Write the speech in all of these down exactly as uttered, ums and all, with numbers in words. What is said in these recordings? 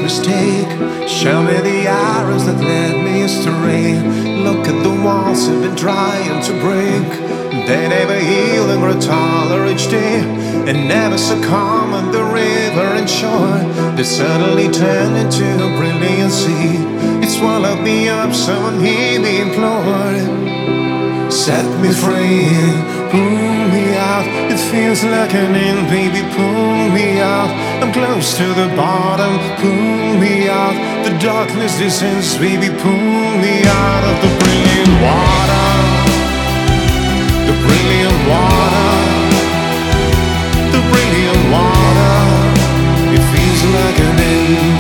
mistake. Show me the arrows that led me astray. Look at the walls I've been trying to break. They never heal and grow taller each day, and never succumb on the river and shore. They suddenly turn into a brilliant sea. It swallowed me up, someone hear me implore. Set me free, pull me out. It feels like an end, baby, pull me out. I'm close to the bottom, pull me out. The darkness descends, baby, pull me out of the brilliant water. The brilliant water. The brilliant water. It feels like an end.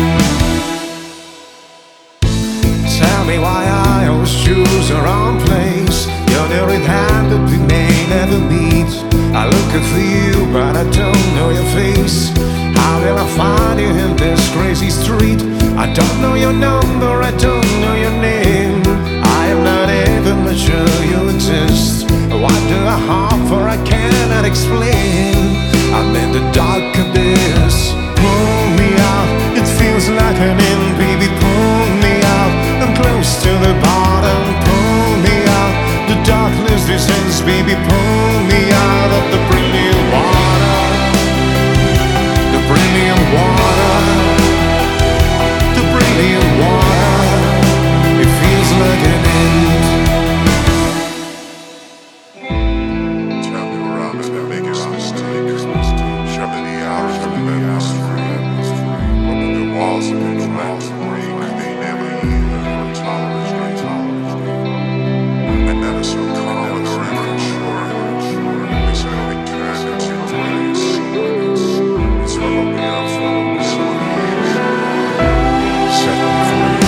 Tell me why I always choose the wrong place. You're near in hand, but we may never meet. I look out for you, but I don't know your face. How will I find you in this crazy street? I don't know your number, I don't know your name. I am not even not sure you exist. What do I hope for? I cannot explain. I'm in the dark abyss. Pull me out. It feels like an end, baby, pull me out. I'm close to the bottom, pull me out. The darkness descends, baby, pull me out of the brilliant water. The brilliant water. The brilliant water. It feels like an end. Tell me where I'm at the biggest mistake. Show me the hours of the best free. Open the walls of the trying to break. They never yield or tolerate. And never so calm on the river and shore. They slowly turn into a brilliant sea. It's swallowed me up, swallowed me so deep. Set me free.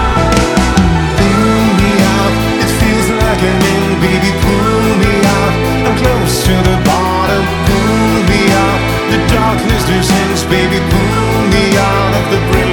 Pull me out. It feels like an end, baby, pull me out. I'm close to the bottom, pull me out. The darkness descends, baby, pull me out of the brilliant